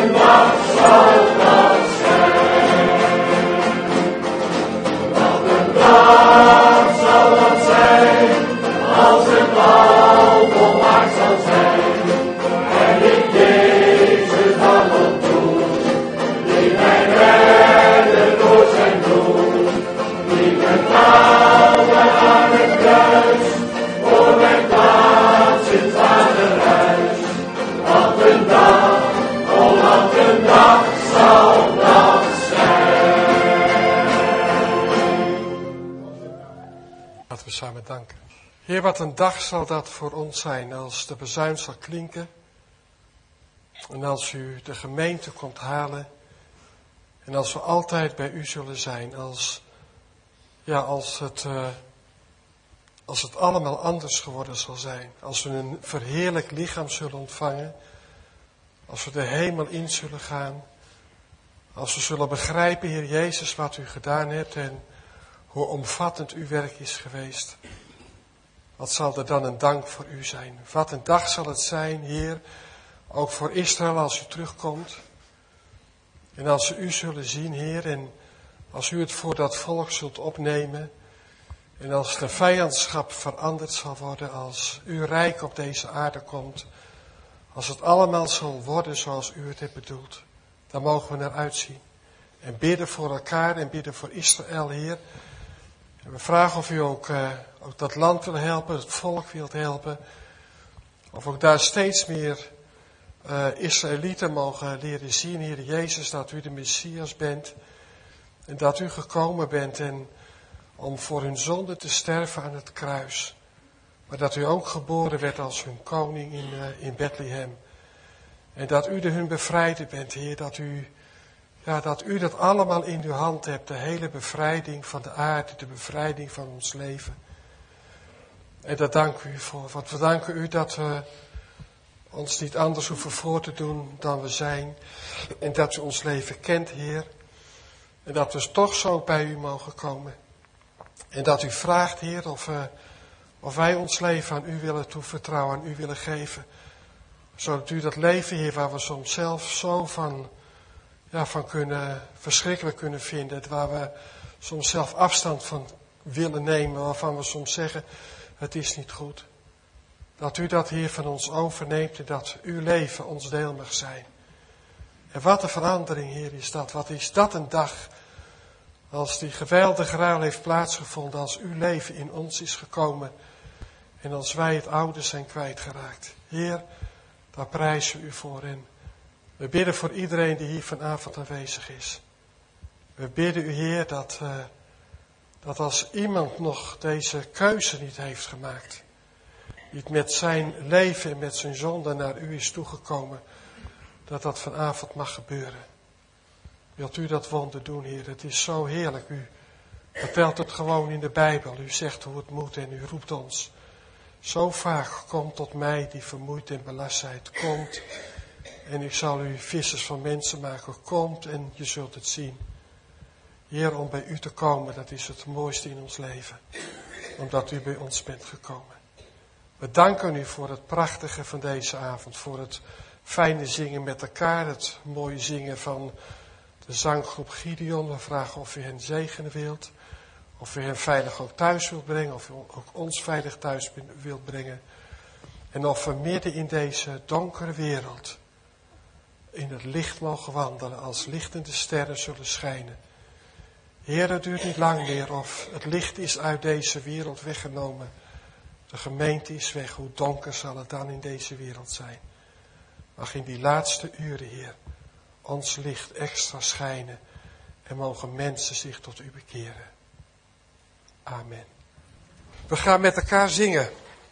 Samen danken. Heer, wat een dag zal dat voor ons zijn als de bezuin zal klinken en als u de gemeente komt halen en als we altijd bij u zullen zijn, als het allemaal anders geworden zal zijn, als we een verheerlijk lichaam zullen ontvangen, als we de hemel in zullen gaan, als we zullen begrijpen, Heer Jezus, wat u gedaan hebt en hoe omvattend uw werk is geweest. Wat zal er dan een dank voor u zijn? Wat een dag zal het zijn, Heer, ook voor Israël als u terugkomt. En als ze u zullen zien, Heer, en als u het voor dat volk zult opnemen. En als de vijandschap veranderd zal worden, als uw rijk op deze aarde komt. Als het allemaal zal worden zoals u het hebt bedoeld. Dan mogen we naar uitzien. En bidden voor elkaar en bidden voor Israël, Heer. En we vragen of u ook dat land wil helpen, het volk wilt helpen. Of ook daar steeds meer Israëlieten mogen leren zien, Heer Jezus, dat u de Messias bent. En dat u gekomen bent om voor hun zonde te sterven aan het kruis. Maar dat u ook geboren werd als hun koning in Bethlehem. En dat u hun bevrijder bent, Heer, dat u dat allemaal in uw hand hebt, de hele bevrijding van de aarde, de bevrijding van ons leven. En daar danken u voor, want we danken u dat we ons niet anders hoeven voor te doen dan we zijn. En dat u ons leven kent, Heer. En dat we toch zo bij u mogen komen. En dat u vraagt, Heer, of wij ons leven aan u willen toevertrouwen, aan u willen geven. Zodat u dat leven, Heer, waar we soms zelf zo van verschrikkelijk kunnen vinden. Waar we soms zelf afstand van willen nemen. Waarvan we soms zeggen, het is niet goed. Dat u dat, Heer, van ons overneemt en dat uw leven ons deel mag zijn. En wat een verandering, Heer, is dat. Wat is dat een dag. Als die geweldige ruil heeft plaatsgevonden. Als uw leven in ons is gekomen. En als wij het oude zijn kwijtgeraakt. Heer, daar prijzen we u voor. En we bidden voor iedereen die hier vanavond aanwezig is. We bidden u, Heer, dat als iemand nog deze keuze niet heeft gemaakt. Niet met zijn leven en met zijn zonde naar u is toegekomen. Dat vanavond mag gebeuren. Wilt u dat wonder doen, Heer? Het is zo heerlijk. U vertelt het gewoon in de Bijbel. U zegt hoe het moet en u roept ons. Zo vaak, kom tot mij die vermoeid en belast zijt. Komt en ik zal u vissers van mensen maken. Komt en je zult het zien. Heer, om bij u te komen, dat is het mooiste in ons leven. Omdat u bij ons bent gekomen. We danken u voor het prachtige van deze avond. Voor het fijne zingen met elkaar. Het mooie zingen van de zanggroep Gideon. We vragen of u hen zegenen wilt. Of u hen veilig ook thuis wilt brengen. Of u ook ons veilig thuis wilt brengen. En of we midden in deze donkere wereld in het licht mogen wandelen. Als lichtende sterren zullen schijnen. Heer, het duurt niet lang meer of het licht is uit deze wereld weggenomen. De gemeente is weg. Hoe donker zal het dan in deze wereld zijn? Mag in die laatste uren, Heer, ons licht extra schijnen. En mogen mensen zich tot u bekeren. Amen. We gaan met elkaar zingen.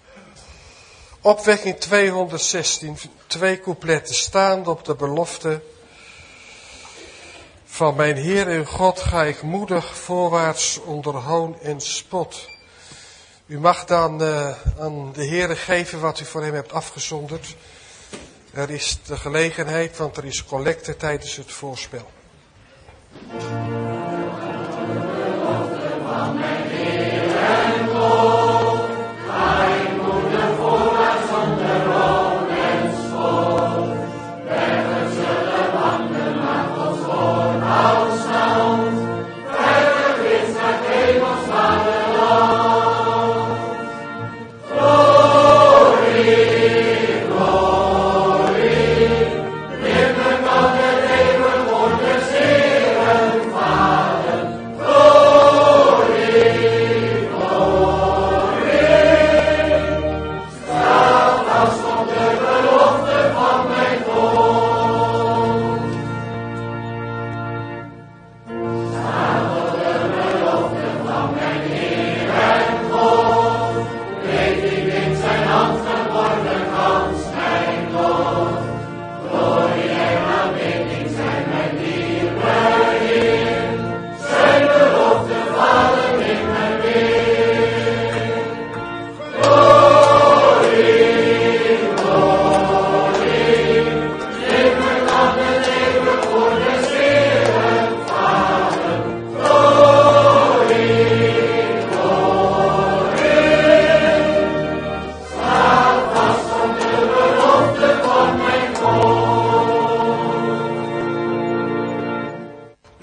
Opwekking 216, 2 coupletten staande op de belofte. Van mijn Heer en God ga ik moedig voorwaarts onder hoon en spot. U mag dan aan de Heer geven wat u voor hem hebt afgezonderd. Er is de gelegenheid, want er is collecte tijdens het voorspel. Zullen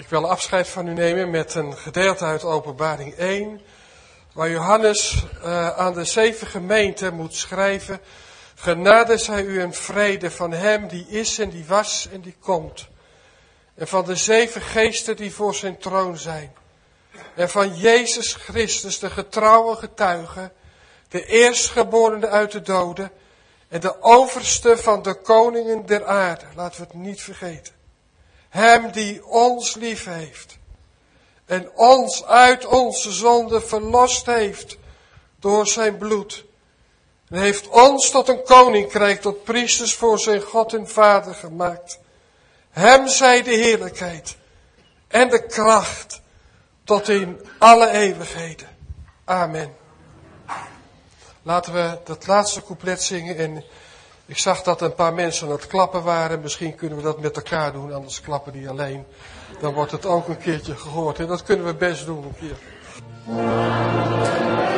Ik wil afscheid van u nemen met een gedeelte uit Openbaring 1, waar Johannes aan de 7 gemeenten moet schrijven: genade zij u en vrede van hem die is en die was en die komt. En van de 7 geesten die voor zijn troon zijn. En van Jezus Christus, de getrouwe getuige, de eerstgeborene uit de doden en de overste van de koningen der aarde. Laten we het niet vergeten. Hem die ons lief heeft en ons uit onze zonde verlost heeft door zijn bloed. En heeft ons tot een koninkrijk, tot priesters voor zijn God en Vader gemaakt. Hem zij de heerlijkheid en de kracht tot in alle eeuwigheden. Amen. Laten we dat laatste couplet zingen. En ik zag dat een paar mensen aan het klappen waren. Misschien kunnen we dat met elkaar doen, anders klappen die alleen. Dan wordt het ook een keertje gehoord. En dat kunnen we best doen een keer.